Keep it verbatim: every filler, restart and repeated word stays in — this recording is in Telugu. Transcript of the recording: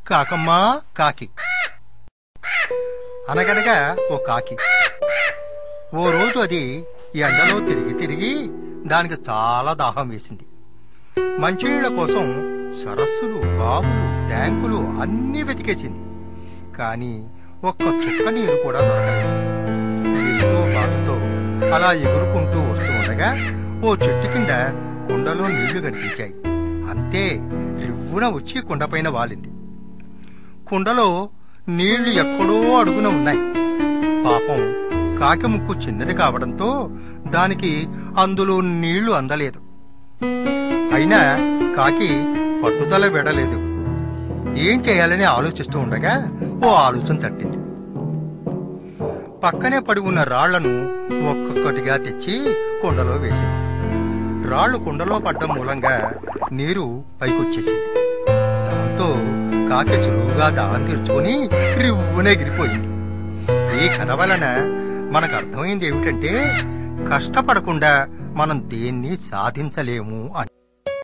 కాకమ్మా కాకి. అనగనగా ఓ కాకి. ఓ రోజు అది ఎండలో తిరిగి తిరిగి దానికి చాలా దాహం వేసింది. మంచినీళ్ల కోసం సరస్సులు, బావులు, ట్యాంకులు అన్నీ వెతికేసింది. కాని ఒక్క చుక్క నీరు కూడా దొరకలేదు. ఎంతో బాధతో అలా ఎగురుకుంటూ వస్తూ ఉండగా ఓ చెట్టు కింద కుండలో నీళ్లు కనిపించాయి. అంతే, రివ్వున వచ్చి కుండపైన వాలింది. కుండలో నీళ్లు ఎక్కడో అడుగున ఉన్నాయి. పాపం కాకి ముక్కు చిన్నది కావడంతో దానికి అందులో నీళ్లు అందలేదు. అయినా కాకి పట్టుదల విడలేదు. ఏం చేయాలని ఆలోచిస్తూ ఉండగా ఓ ఆలోచన తట్టింది. పక్కనే పడి ఉన్న రాళ్లను ఒక్కొక్కటిగా తెచ్చి కుండలో వేసింది. రాళ్లు కుండలో పడ్డం మూలంగా నీరు పైకొచ్చేసింది. దాంతో కాకి సులువుగా దాహం తీర్చుకుని రివ్వున ఎగిరిపోయింది. ఈ కథ వలన మనకు అర్థమైంది ఏమిటంటే, కష్టపడకుండా మనం దేన్ని సాధించలేము అని.